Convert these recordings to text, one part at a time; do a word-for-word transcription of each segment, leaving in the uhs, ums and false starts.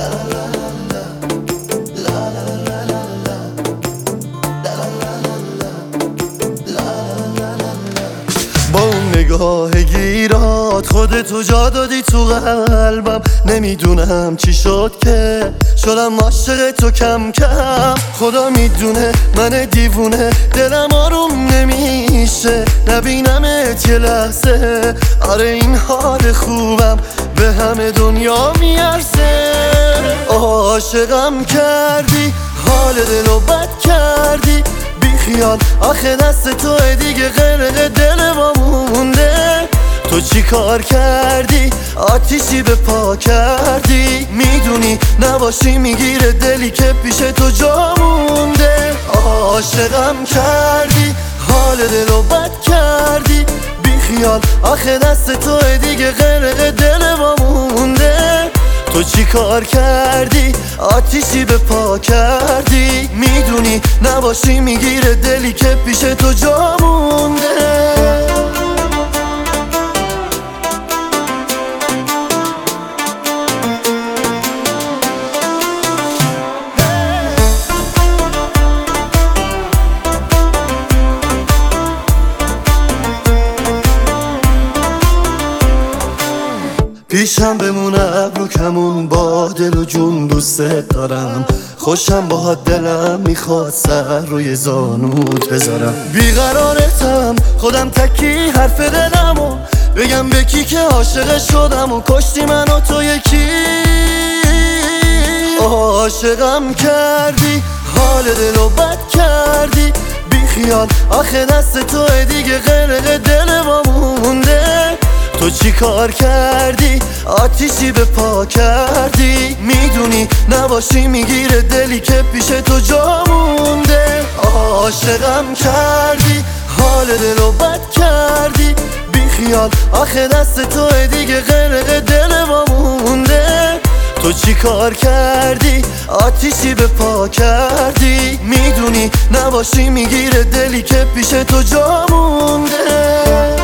با اون نگاه گیرات خودتو جا دادی تو قلبم. نمیدونم چی شد که شدم عاشق تو کم کم. خدا میدونه من دیوونه دلم آروم نمیشه نبینمت یه لحظه. آره این حال خوبم به همه دنیا میارزه. عاشقم کردی حال دلو بد کردی بیخیال آخه دست تو دیگه غرق دل ما مونده. تو چی کار کردی آتیشی به پا کردی. میدونی نباشی میگیره دلی که پیش تو جا مونده. عاشقم کردی حال دلو بد کردی بیخیال آخه دست تو دیگه غرق دل ما مونده. تو چی کار کردی آتیشی به پا کردی. میدونی نباشی میگیره دلی که پیش تو جا مونده. پیشم بمونه ابرو کمون با دل و جون دوستت دارم. خوشم باهات دلم میخواد سر روی زانوت بذارم. بیقرارتم خودم تکی حرف دلمو بگم به کی که عاشق شدم و کشتی من و تو یکی. عاشقم کردی حال دلو بد کردی بیخیال آخه دست تو دیگه غرق دل ما مونده. تو چی کار کردی آتیشی به پا کردی. میدونی نباشی میگیره دلی که پیش تو جا مونده. عاشقم کردی حال دلو بد کردی بیخیال آخه دست تو دیگه غرق دل ما مونده. تو چی کار کردی آتیشی به پا کردی. میدونی نباشی میگیره دلی که پیش تو جا مونده.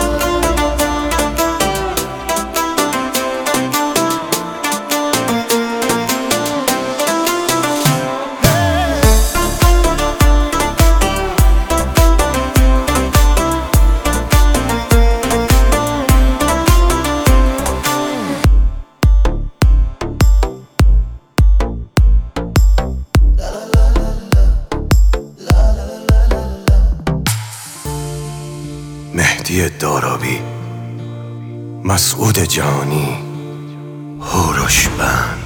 مهدی دارابی، مسعود جانی، هوروش بند.